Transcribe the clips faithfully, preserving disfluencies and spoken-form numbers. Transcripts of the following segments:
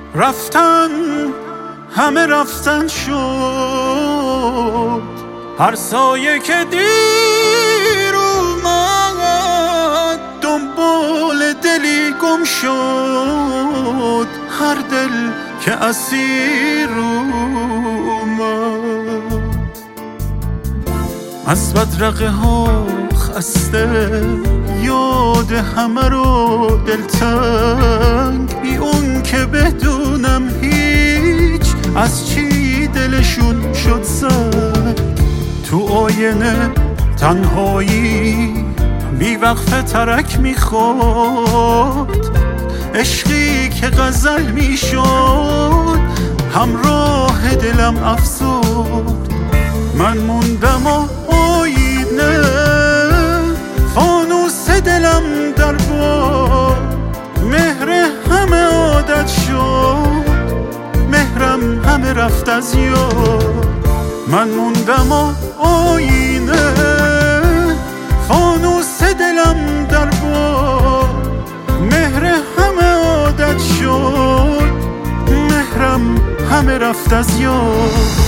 رفتن همه رفتن شد، هر سایه که دیر اومد دنبال دلی گم شد، هر دل که اسیر اومد. از بدرقه ها خسته یاد همه رو دلتنگ، بی اون که بدونم هیچ از چی دلشون شد زنگ. تو آینه تنهایی بی وقفه ترک میخورد، عشقی که غزل میشد همراه دلم افسرد. من موندم و آینه فانوس دلم در باد، مهر همه عادت شد، مهرم همه رفت از یاد. من موندم و آینه فانوس دلم در باد، مهر همه عادت شد، مهرم همه رفت از یاد.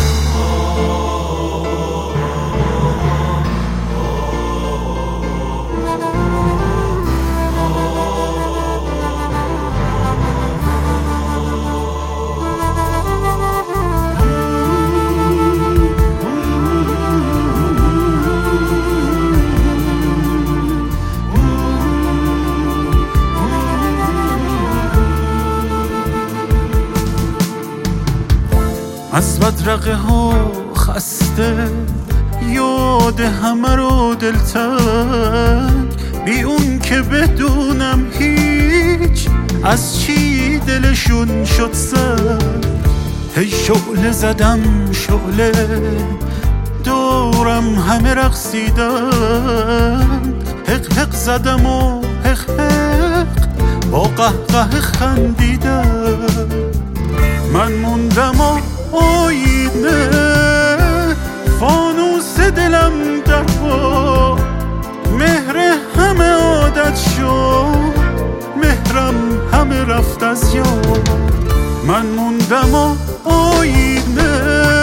از بدرقه ها خسته یاد همه رو دلتنگ، بی اون که بدونم هیچ از چی دلشون شد سنگ. هی شعله زدم شعله دورم همه رقصیدن، حق حق زدم و حق حق با قهقه خندیدن. من موندم و آینه فانوس دلم در باد، مهر همه عادت شد، مهرم همه رفت از یاد. من موندم و آینه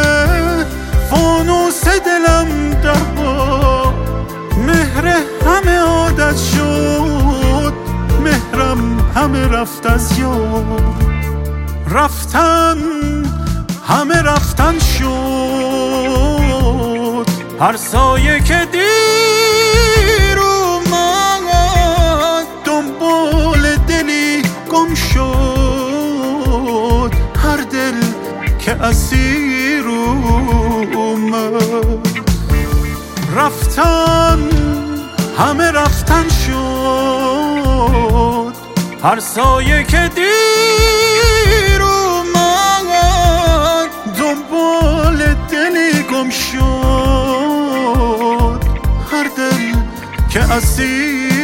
فانوس دلم در باد، مهر همه عادت شد، مهرم همه رفت از یاد. رفتن همه رفتن شد، هر سایه که دیر اومد دنبال دلی گم شد، هر دل که اسیر اومد. رفتن همه رفتن شد، هر سایه که دیر دنبال دلی گم شد، هر دل که اسیر